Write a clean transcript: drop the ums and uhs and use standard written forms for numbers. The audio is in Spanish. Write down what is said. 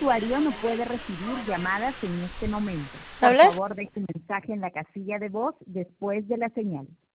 usuario no puede recibir llamadas en este momento. Por ¿Hablas? favor, deje un mensaje en la casilla de voz después de la señal.